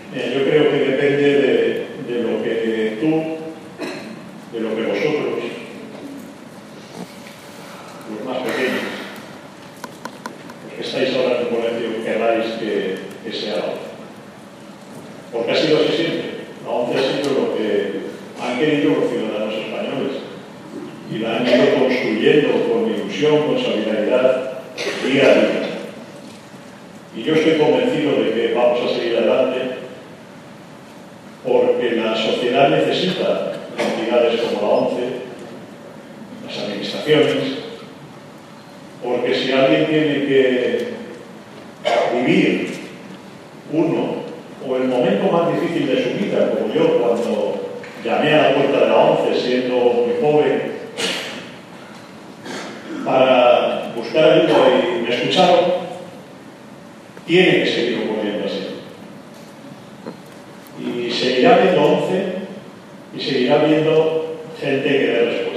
Yo creo que depende de lo que tú, de lo que vosotros, los más pequeños, los que estáis ahora en el colegio, queráis que sea la ONCE. Porque ha sido así siempre. La ONCE ha sido lo que han querido los ciudadanos españoles y la han ido construyendo con ilusión, con solidaridad, día a día. Y yo estoy convencido de que vamos a seguir adelante porque la sociedad necesita entidades como la ONCE, las administraciones, porque si alguien tiene que vivir uno o el momento más difícil de su vida, como yo cuando llamé a la puerta de la ONCE siendo muy joven para buscar ayuda y me escucharon, tiene que seguir ocurriendo así. Y seguirá habiendo ONCE y seguirá habiendo gente que dé respuesta.